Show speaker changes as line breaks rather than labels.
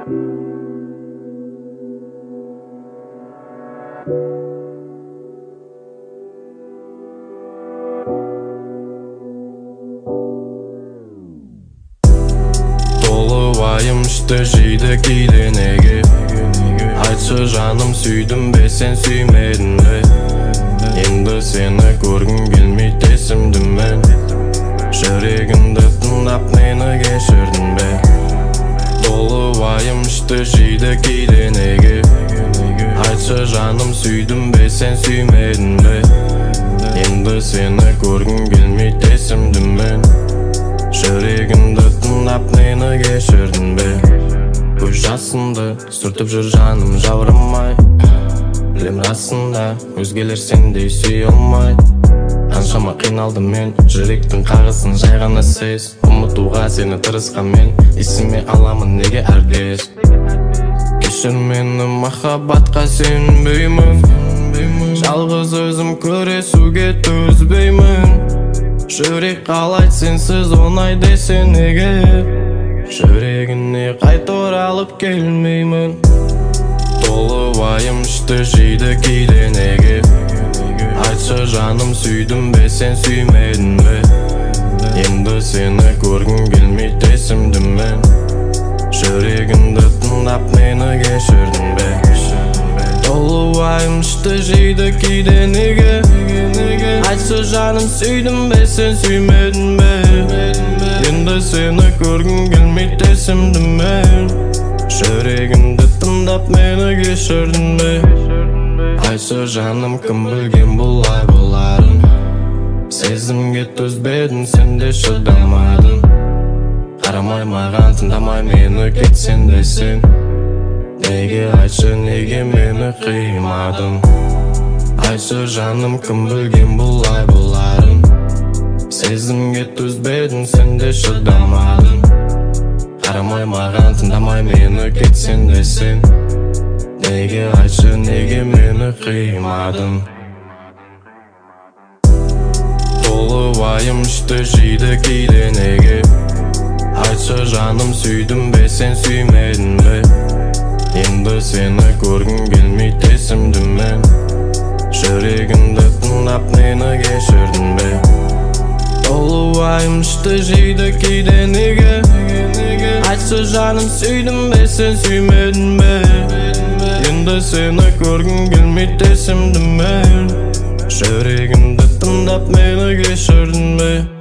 Толыбайым ішті жейді кейде неге? Айтшы жаным, сүйдім бе, сен сүймедің бе? Енді сені көргім келмейді есімді мен. Жүрегімді тыңдап мені кешірдің бе? Толыбайым ішті жейді кейде неге? Айтшы жаным, сүйдім бе, сен сүймедің бе? Енді сені көргім келмейді есімді мен. Жүрегімді тыңдап мені кешірдің бе? Көз жасынды сүртіп жүр жаным жаурамай. Білем расында өзгелер сендей сүйе алмайды. Қаншама қиналдым мен, жүректің қағысын жай ғана сез. Ұмытуға сені тырысқан мен, есіме аламын неге әркез. Кешір мені, махаббатқа сенбеймін. Жалғыз өзім көресуге төзбеймін. Жүрек қалайды сенсіз оңай десе неге? Жүрегіне қайта оралып келмеймін. Толыбайым ішті жейді кейде неге? Айтшы жаным, сүйдім бе, сен сүймедің бе? Енді сені көргім келмейді есімді мен. Жүрегімді тыңдап мені кешірдің бе? Толыбайым ішті жейді кейде неге? Айтшы жаным, сүйдім бе, сен сүймедің бе? Енді сені көргім келмейді есімді мен. Жүрегімді тыңдап мені кешірдің бе? Айтшы жаным, кім білген бұлай боларын? Сезімге төзбедің, сен де шыдамадың. Қарамай маған, тыңдамай мені кетсен десең. Неге айтшы, неге мені қимадың? Айтшы жаным, кім білген бұлай боларын? Сезімге төзбедің, сен де шыдамадың. Қарамай маған, тыңдамай мені кетсен десең. Неге айтшы, неге мені қимадың? Толыбайым ішті жейді кейде неге? Айтшы жаным, сүйдім бе, сен сүймедің бе? Енді сені көргім келмейді есімді мен. Жүрегімді тыңдап мені кешірдің бе? Толыбайым ішті жейді кейде неге? Айтшы жаным, сүйдім бе, сен сүймедің бе? Енді сені көргім келмейді есімді мен. Жүрегімді тыңдап мені кешірдің бе?